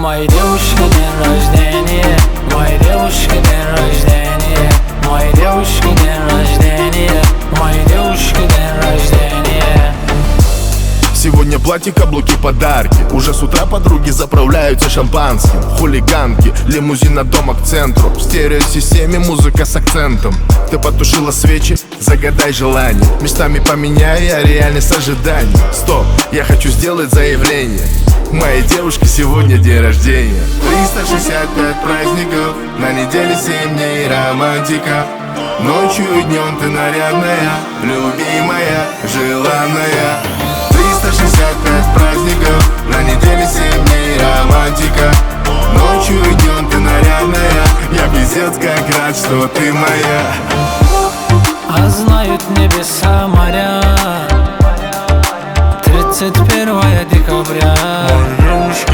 моей девушки день рождения, моей девушки день рождения, моей девушки день рождения, моей девушки день рождения. Сегодня платье, каблуки, подарки. Уже с утра подруги заправляются шампанским. Хулиганки, лимузин от дома к центру. В стереосистеме музыка с акцентом. Ты потушила свечи, загадай желание. Местами поменяй, а реальность ожиданий. Стоп, я хочу сделать заявление. Моей девушке сегодня день рождения. 365 праздников, на неделе 7 дней романтика. Ночью и днем ты нарядная, любимая, желанная. 365 праздников, на неделе 7 дней романтика. Ночью и днем ты нарядная, я пиздец как рад, что ты моя. А знают небеса, моря, 31 декабря. Моя девушка